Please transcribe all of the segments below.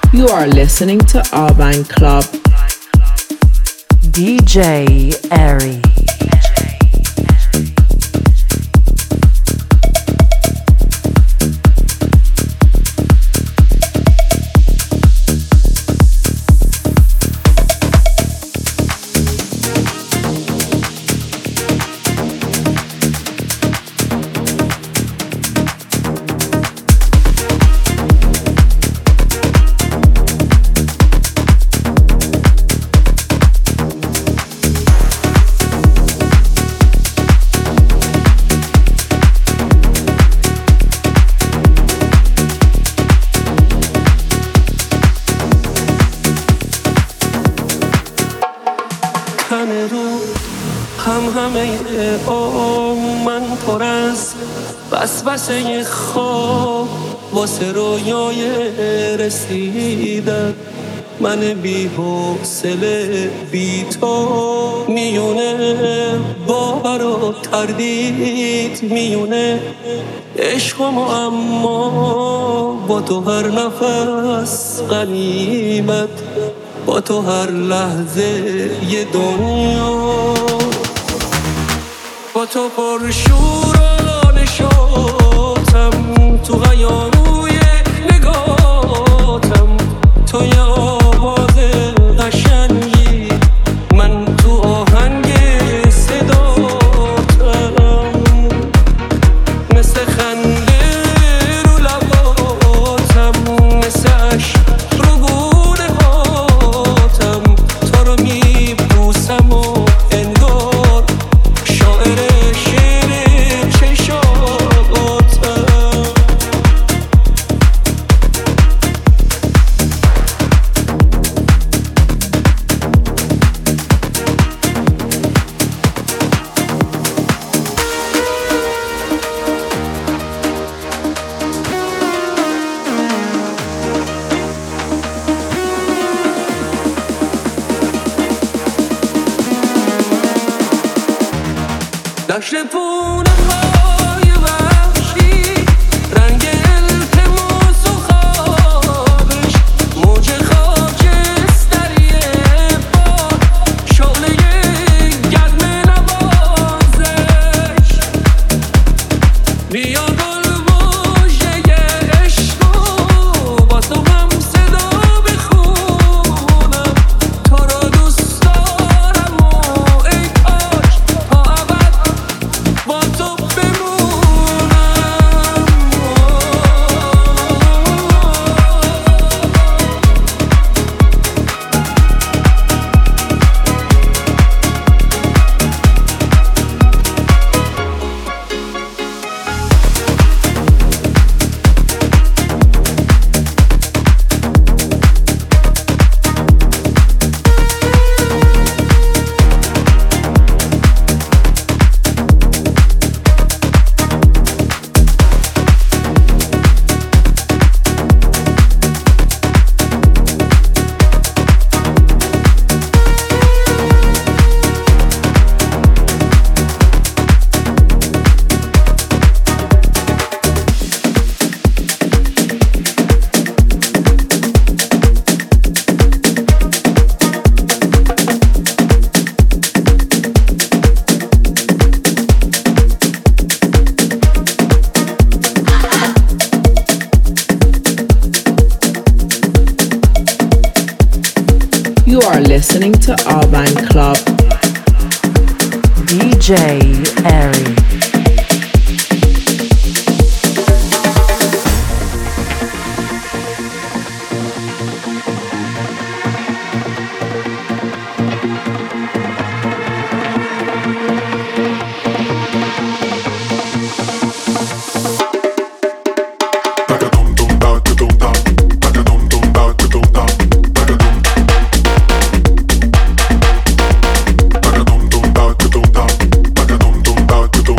You are listening to Urban Club. DJ Airy. وسوسه خواب واسه رویای رسیدن من بی حوصله بی تو میونه باور و تردید میونه عشقم اما با تو هر نفس غنیمت با تو هر لحظه یه دنیا با تو پرشور شدم تو غیابوی نگاتم تو یه آواز قشنگی من تو آهنگ صداتم مثل خنده رو لباتم مثل عشق رو گونه هاتم تو رو میبوسم و انگار شاعر شعر چشاتم دشت پونه های وحشی رنگ التماس و خوابش موج خاکستری باد شعله گرم نوازش بیا گل مژه عشق و با تو هم صدا بخونم تو رو دوست دارم و ای کاش تا ابد با تو بمونم You are listening to Urban Club. DJ Airy. Ba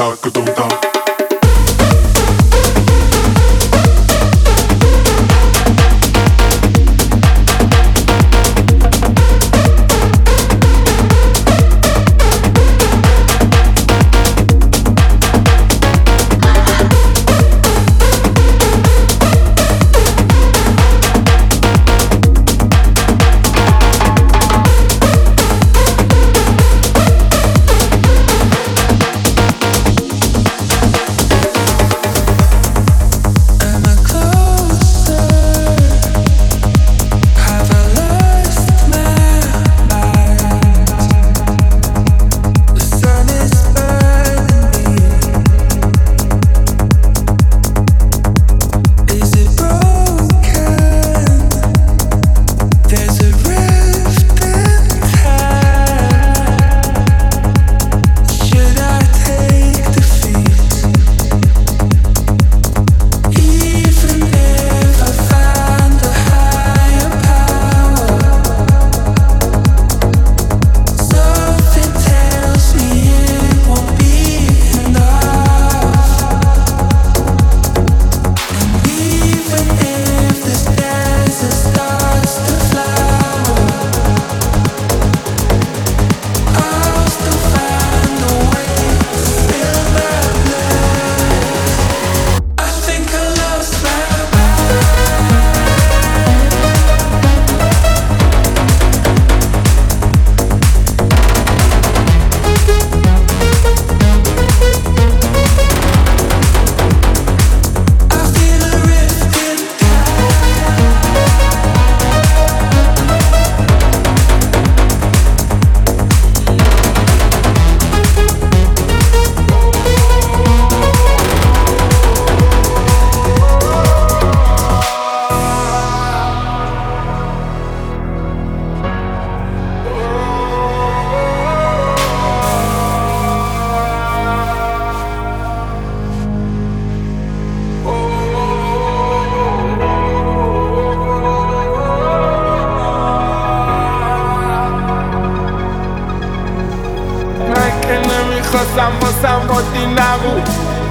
میخواستم واسم عادی نبود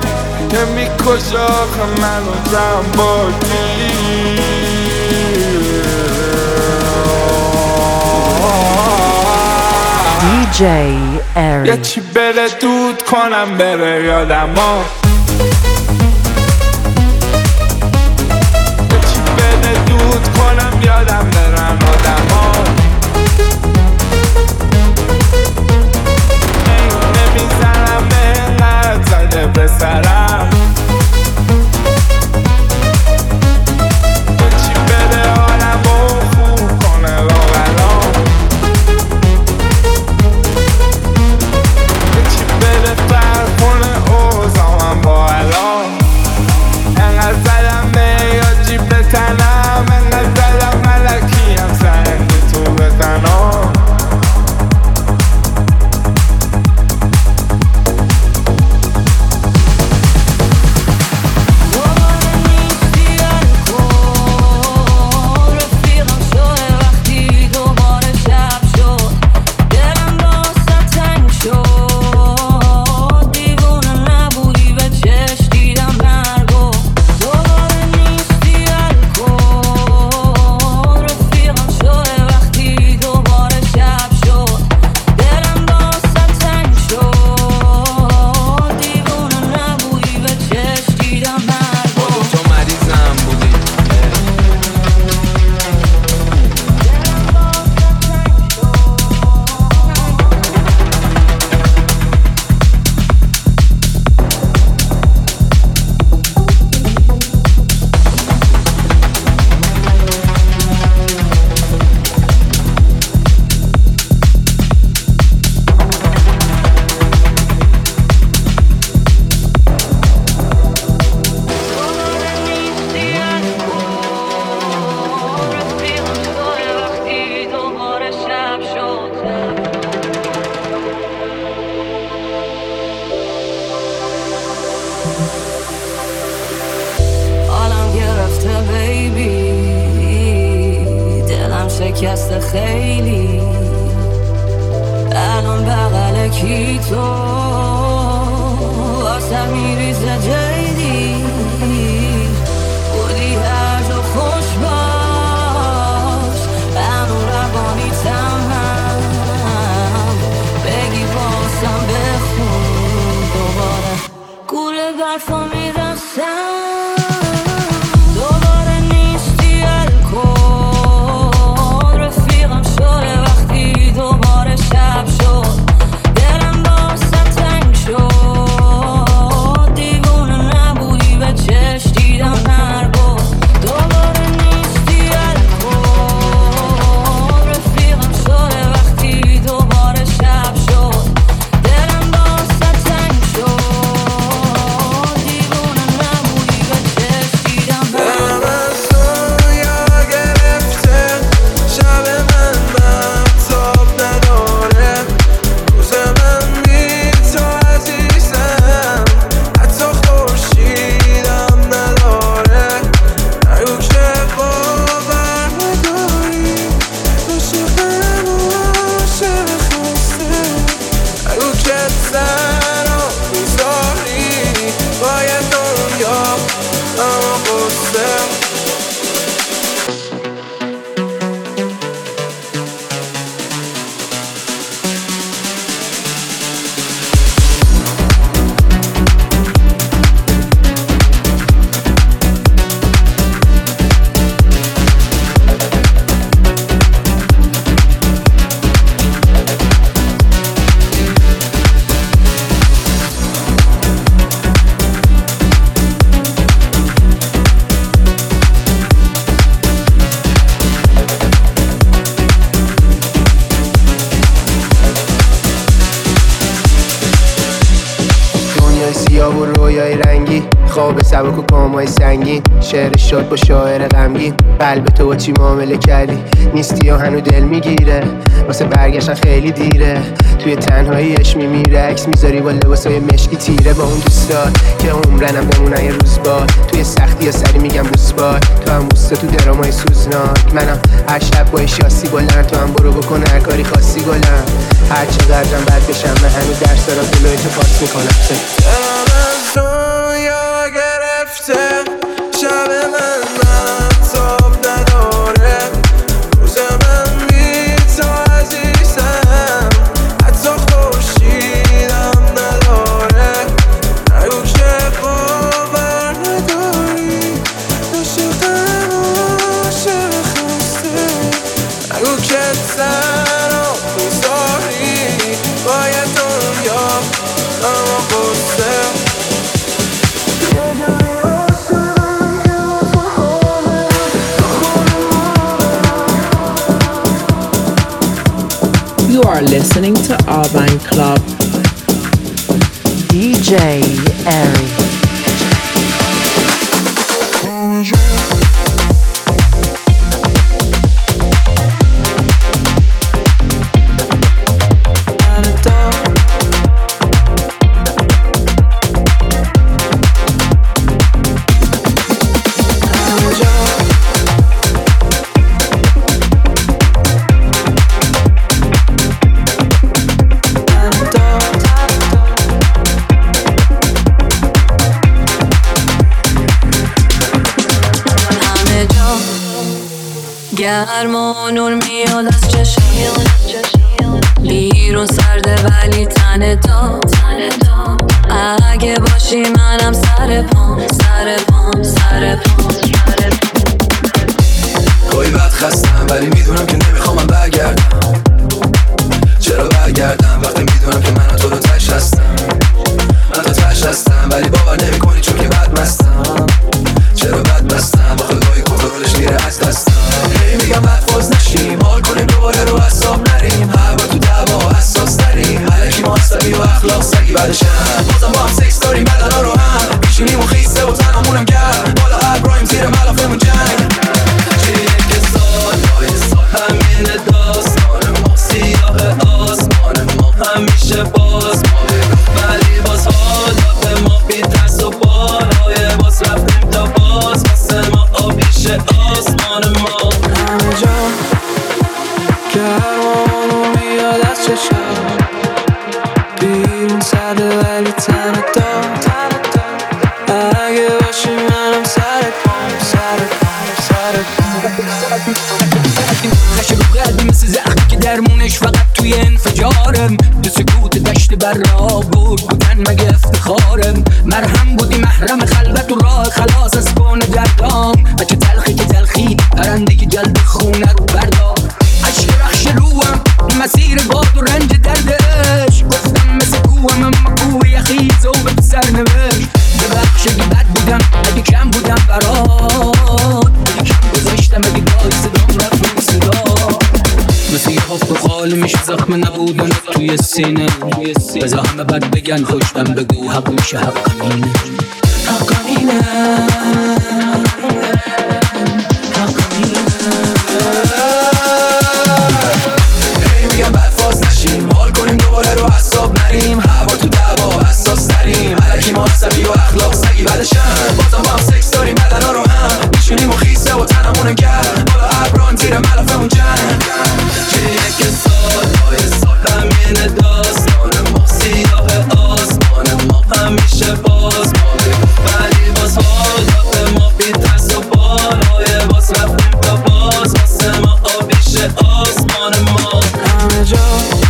نمیکش آخه منو زن بادی DJ Airy. یه چی بره دود کنم بره یادم ها یه چی بره دود کنم یادم برن آدم ها نمیزنم اینقدر زده به سرم یه چی بره حالمو خوب کنه واقعا یه چی بره فرق کنه اوزامم با الان انقدر زدم نیاجی به تنم انقدر زدم ملکی هم سنگی تو بزنم شکسته خیلی الان بغل کی تو واسه میریزه جیدی بودی هر جا خوش باش هنو روانی تمام بگی باسم بخون دوباره گوله برفا میرخصم دوباره نیستی الکل رفیقم شده وقتی دوباره شب شد دلم باسم تنگ شد دیوونه نبودی به چشم دیدم نرگو دوباره نیستی الکل رفیقم شده وقتی دوباره شب شد دلم باسم تنگ شد دیوونه نبودی به چشم دیدم نرگو سیاه و رویای رنگی خواب سبک و پامای سنگین شعر شد با شاعر غمگین قلب تو با چی معامله کردی نیستی و هنو دل میگیره واسه برگشتن خیلی دیره توی تنهاییش میمیره عکس میذاری با لباسای مشکی تیره با اون دوستات که عمرنم بمونن یه روز بار توی سختی یا سری میگم بوسبار تو هم بوستا تو درامای سوزناک منم هر شب با شاسی بلند تو هم برو بکن هر کاری خاصی گلم هر چقدرم بد بشم من هنو درس دارم جلوی تو پاس میکنم دنیا گرفته شب من تاب نداره روز من بی تو عزیزم حتی خورشیدم نداره نگو که باور نداری عاشقم عاشق خسته نگو که تنها میذاری باید دنیا اما قصه You are listening to Urban Club. DJ Eric. گرم و نور میاد از چشم بیرون سرده ولی تن دام اگه باشی منم سر پام گاهی بعد خستم ولی میدونم که نمیخوام من برگردم چرا برگردم وقتی میدونم که من تو رو تش هستم من تو تش هستم ولی باور نمی کنی چون که بد مستم چرا بد بستم با خدای کنترلش میره از دستم هی میگم بد فاز نشیم حال کنیم دوباره رو حساب نریم هر بار تو دعوا حساس تریم علکی ما عصبی و اخلاق سگی بعدش هم بازم با هم سکس داریم بدنا رو هم بیشونیم و خیسه و تنمونم گرم بالا هر برایم زیر ملافمون جنگ که سالهای سال همین داستان ما سیاه آسمان ما همیشه باز ما ولی باز حالا به ما بی ترس و بالای باز رفتیم تا باز واسه ما آبیش آسمان ما همه جا گرمانو میاد از چشم بیرون سرده ولی تن دار دارم. تو سکوت دشت بر راه بودن مگه افتخارم. مرهم بودی محرم خلوت و راه خلاص از کون دردام. بچه تلخی که تلخی پرنده که جلد خونه رو بردار. عشق رخش روم مسیر باد و رنج دردش. گفتم مثل کوهم اما کوه یخیز و به سرنوشت. ببخش اگه بد بودم اگه کم بودم برات. اگه کم گذاشتم اگه دای صدام رفت رو صدا. مثل یه حفظ و خال میشه زخم نبودن توی سینه. بزا همه بد بگن خوشتم بگو حق میشه حق همینه. حق همینه میگم بد فاز نشیم حال کنیم دوباره رو حساب نریم. هوا تو دعوا حساس تریم علکی ما سبی و اخلاق سگی بعدشم بازم با هم سکس داریم بدن ها رو هم میشونیم و خیسه و تنمونم گرد بالا ابران زیر ملافمون جنگ. که سالهای سال همین داستان ما سیاه آسمان ما همیشه باز ما بگو ولی باز حالات ما بی ترس و بالای باز رفتیم تا باز واسه ما آبیشه آسمان ما. همه جا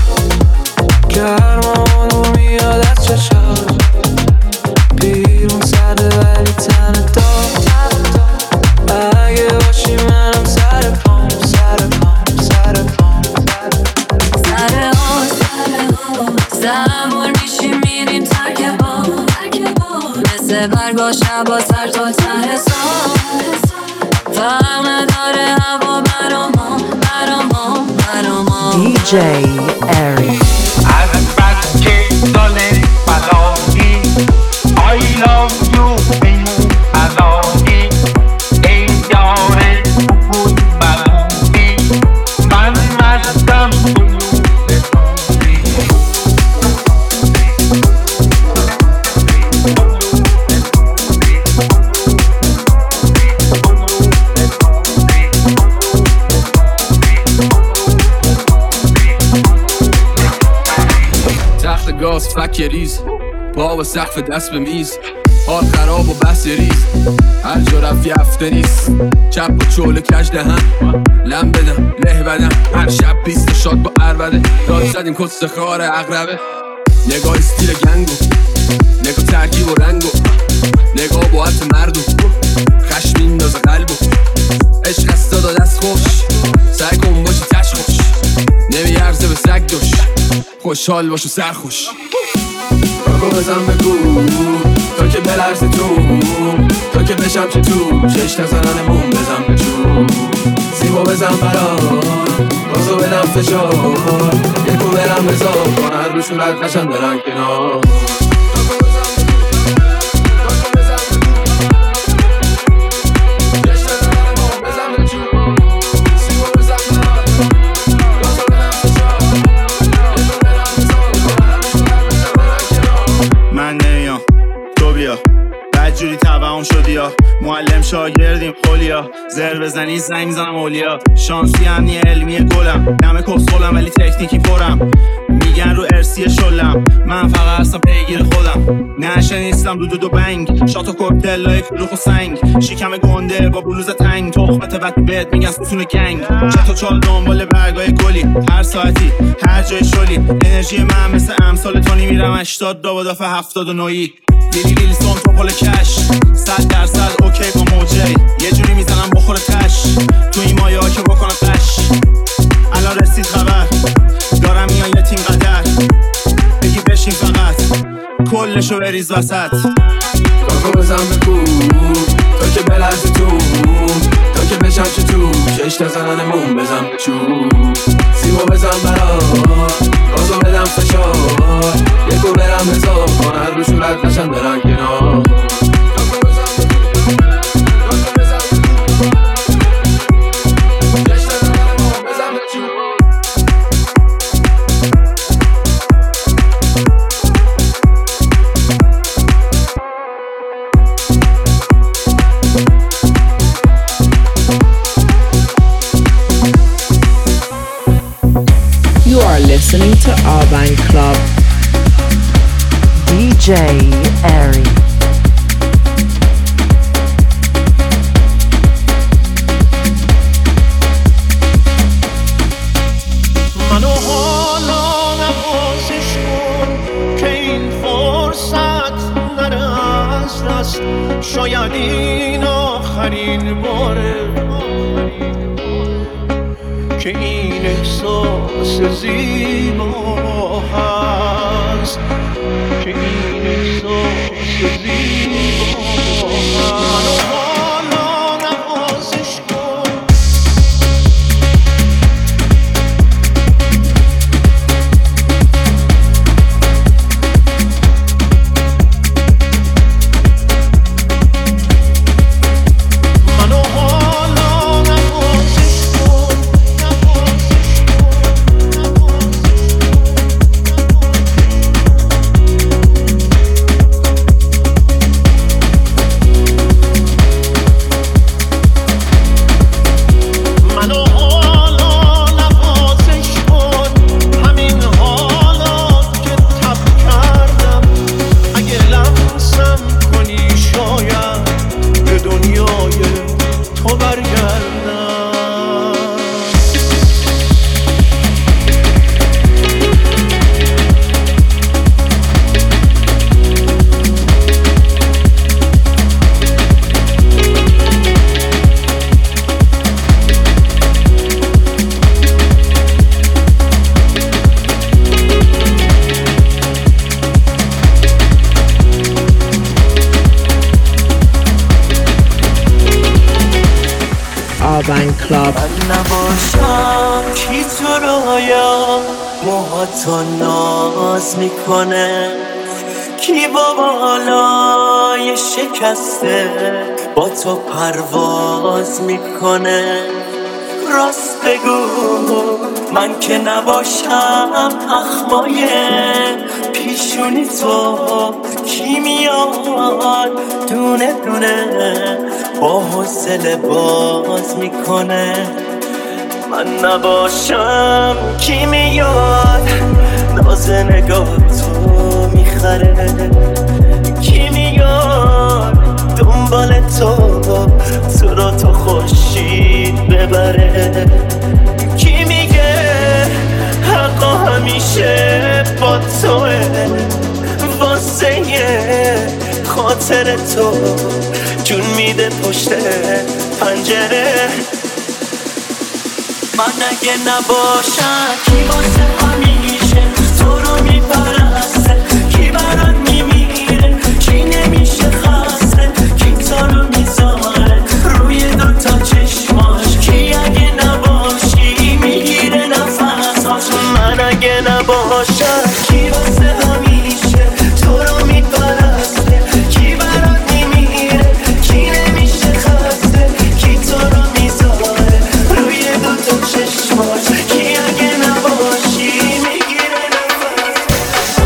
گرمان رو میاد از چشم بیرون سرده ولی تن دار. اگه باشی منم سر پام سر پام سر پام سر آن زمان میشیم میریم ترک با مثل برگا شبا سر تا ته سال. فرق نداره هوا برامون DJ Airy. از بچه ساله بلایی I love you بینو ازایی ای یاره بود بلایی من مستم گاز فک ریز پا و سقف دست به میز حال خراب و بحث ریز هر جا رفت یفته نیست چپ و چول کج دهن لم بدم له بدم هر شب 20 شات با عربده داد زدیم کس خار اقربه نگاه استیل گنگو نگاه ترکیب و رنگو نگاه با حت مردو خشم میندازه قلبو عشق است داد دست خوش سعی کن باشی تش خوش نمیارزه به سگ دوش خوشحال باش و سرخوش کاکو بزن بگو تا که بلرزه تا که بشم چه تو چشت نزنن موم بزن به جو سیمو بزن برام گازو بدم فشار یکو برم بزار کنن روشون رد نشن برن کنار. جوری تبعهم شدی یا معلم شاگردیم خولیا زر بزنی زنگ میزنم اولیا شانسی امنی علمی گلم نمه کسخولم ولی تکنیکی پرم میگن رو ارسی شلم من فقط هستم پیگیر خودم نشه نیستم دو بنگ شات و کوکتلای کلوخ و سنگ شکم گنده با بلوز تنگ تخمت وقتی بهت میگن ستون گنگ چطور چال دنبال برگای گلی هر ساعتی هر جای شلی انرژی من مثل امثال تونی میرم 80 دابداف 79 لیلی سون تو پل کش 100% اوکی با موجی یه جوری میزنم بخور تش تو این مایه ها که بکنم قش الان رسید خبر دارم میان یه تیم قدر بگی بشین فقط کلشو بریز وسط کاکو بزن بگو تا که بلرزی تا که بشم چه تو چشت نزنن موم بزن چو سیمو بزن برام گازو بدم فشار یکو برم بزار کنن روشون رد نشن برن کنار. You are listening to Urban Club. DJ Airy. منو حالا نبود شاید این آخرین باره که این احساس زیبا هست، که این احساس زیبا هست. حالا نوازش کن، Urban Club. من نباشم کی تو رویا موهاتو ناز میکنه، کی با بالای شکسته با تو پرواز میکنه. راست بگو من که نباشم اخمای پیشونی تو کی میاد دونه دونه با حوصله باز میکنه. من نباشم کی میاد ناز نگاه تو میخره، کی میاد دنبال تو رو تو خوشید ببره، کی میگه حقا همیشه با توه واسه خاطر تو جون میده پشت پنجره. من اگه نباشم کی واسه همیشه تو رو میپرسته، کی برات میمیره، کی نمیشه خسته، کی تو رو میذاره روی دوتا چشماش، کی اگه نباشی میگیره نفساش. من اگه نباشم کی واسه همیشه تو رو میپرسته، کی برات میمیره، کی نمیشه خسته، کی تو رو میذاره روی دوتا چشماش، کی اگه نباشی میگیره نفس.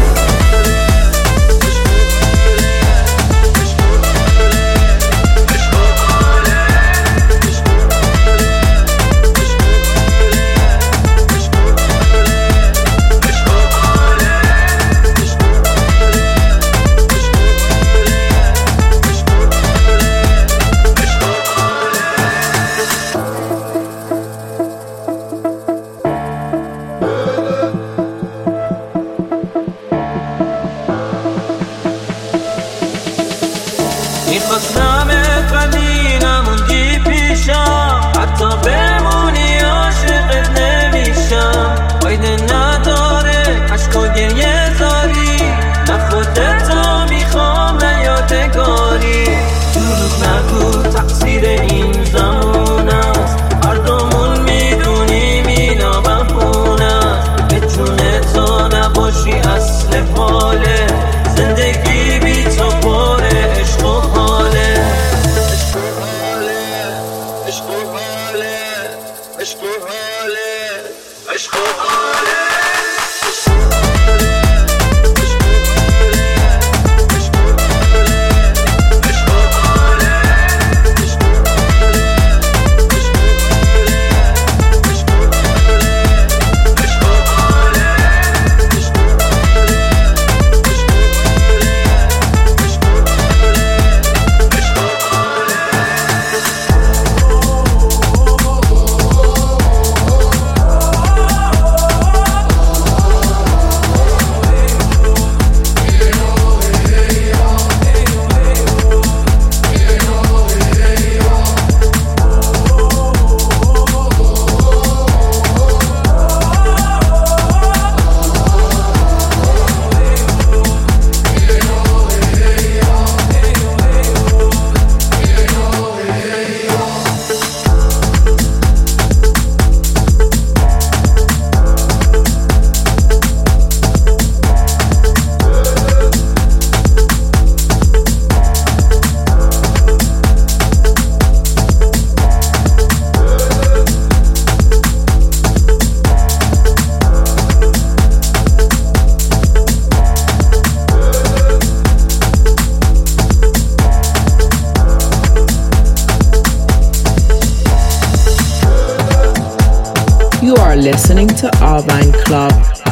listening to Arvine Club.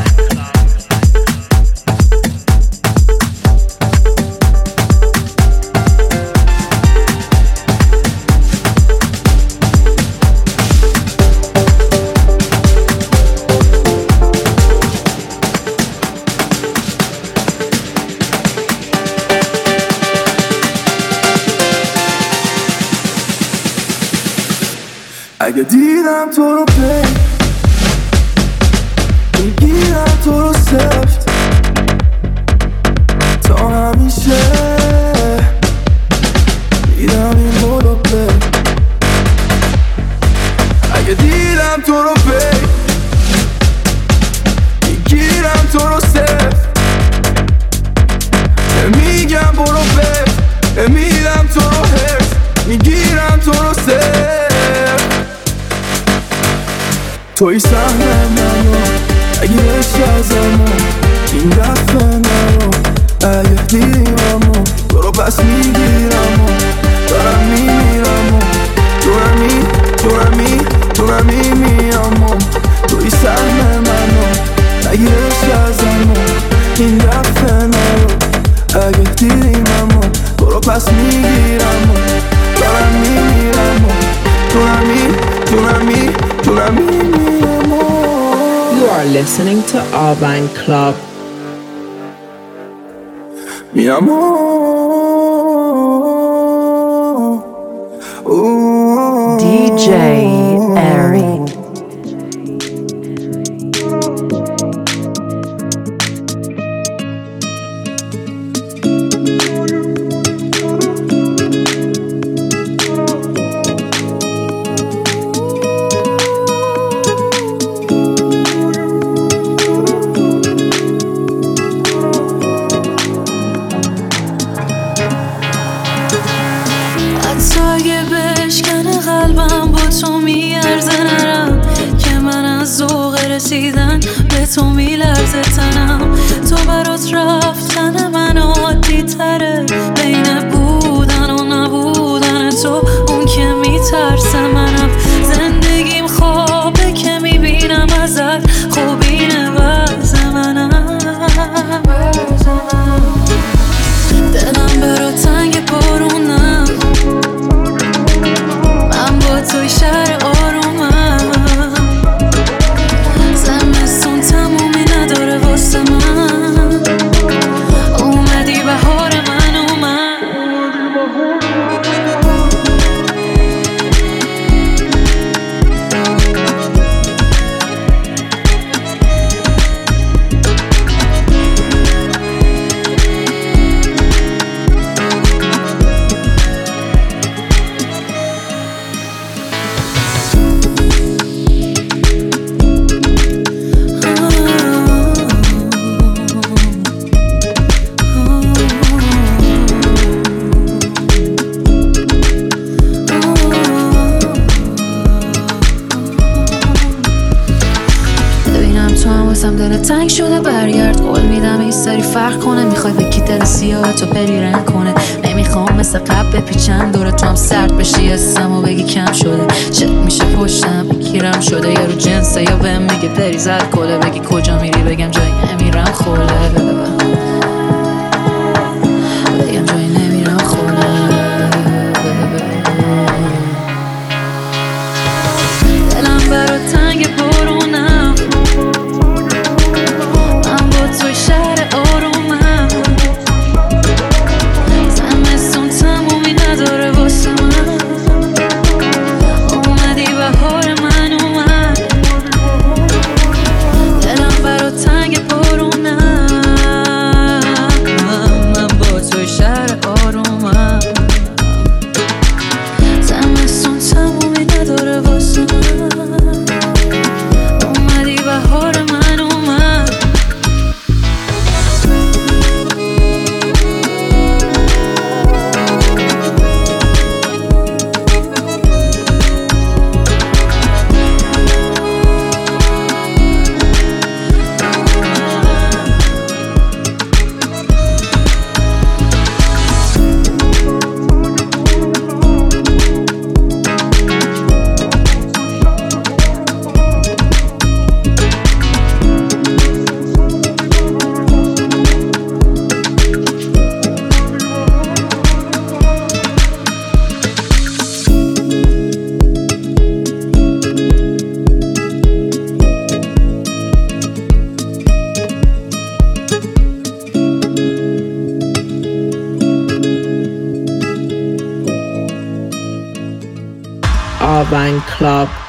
اگه دیدم تو رو میگیرم تو رو سفت تا همیشه میدم این بولو اگه دیدم تو رو میگیرم تو رو سفت میگم برو میدم تو رو هرس میگیرم تو رو سفت توی سهنه منو اگه عشق ازمو این دفعه نرو اگه دیدیممو برو پس میگیرمو دارم میمیرمو دونم میمیرمو توی سهنه منو اگه عشق ازمو این دفعه نرو اگه دیدیممو برو پس میگیرمو دارم میمیرمو دونم میمیرمو. You are listening to Arvine Club. Mi amor. DJ Airy. به تو میلرزه تنم تو برات رفتن من عادی تره بین بودن و نبودن تو اون که میترسه منم زندگیم خوابه که میبینم ازت خوبینه وضع منم دلم برات تنگ بارونم من با توی شهر آرومم اومدی بهار من تنگ شده برگرد قول میدم این سری فرق کنه میخوای بگی دل سیاه تو پری رنگ کنه نمیخوام مثل قبل بپیچم دور تو هم سرد بشی اسم و بگی کم شده چک میشه پشتم بگیرم شده یا رو جنسه یا بهم میگه پری زد کله بگی کجا میری بگم جایی نمیرم خوله بگم جایی نمیرم خوله دلم برات تنگ بارونم توی شهر آرومم زمستون تمومی نداره واسه من اومدی بهار من اومد دلم برات تنگ بارونم Urban Club.